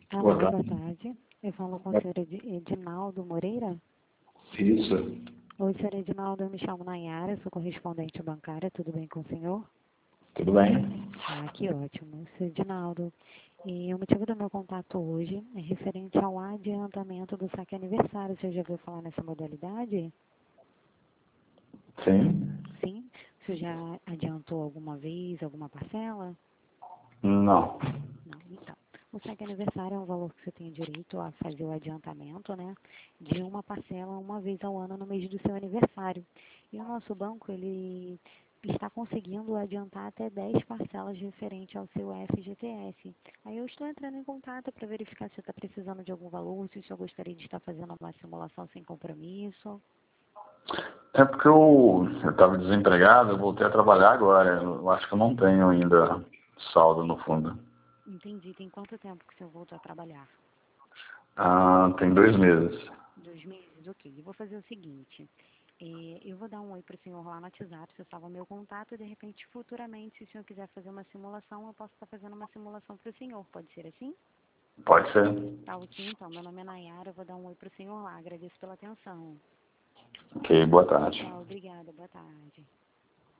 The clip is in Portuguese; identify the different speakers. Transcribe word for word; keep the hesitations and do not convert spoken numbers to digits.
Speaker 1: Alô,
Speaker 2: Boa
Speaker 1: boa
Speaker 2: tarde.
Speaker 1: tarde. Eu falo com o senhor Edi- Edinaldo Moreira.
Speaker 2: Isso.
Speaker 1: Oi, senhor Edinaldo, eu me chamo Nayara, sou correspondente bancária, tudo bem com o senhor?
Speaker 2: Tudo bem?
Speaker 1: Ah, que ótimo. Senhor Edinaldo, e o motivo do meu contato hoje é referente ao adiantamento do saque aniversário. O senhor já ouviu falar nessa modalidade?
Speaker 2: Sim?
Speaker 1: Sim? O senhor já adiantou alguma vez, alguma parcela?
Speaker 2: Não.
Speaker 1: Não, então. O saque aniversário é um valor que você tem direito a fazer o adiantamento, né? De uma parcela uma vez ao ano no mês do seu aniversário. E o nosso banco, ele está conseguindo adiantar até dez parcelas referente ao seu F G T S. Aí eu estou entrando em contato para verificar se você está precisando de algum valor, se o senhor gostaria de estar fazendo uma simulação sem compromisso.
Speaker 2: É porque eu estava desempregado, eu voltei a trabalhar agora. Eu acho que eu não tenho ainda saldo no fundo.
Speaker 1: Entendi. Tem quanto tempo que o senhor voltou a trabalhar?
Speaker 2: Ah, tem dois meses.
Speaker 1: Dois meses? Ok. Eu vou fazer o seguinte. É, eu vou dar um oi para o senhor lá no WhatsApp, se salva meu contato, e de repente, futuramente, se o senhor quiser fazer uma simulação, eu posso estar fazendo uma simulação para o senhor. Pode ser assim?
Speaker 2: Pode ser?
Speaker 1: Tá ok, então. Meu nome é Nayara, eu vou dar um oi para o senhor lá. Agradeço pela atenção.
Speaker 2: Ok, boa tarde.
Speaker 1: Tá, obrigada. Boa tarde.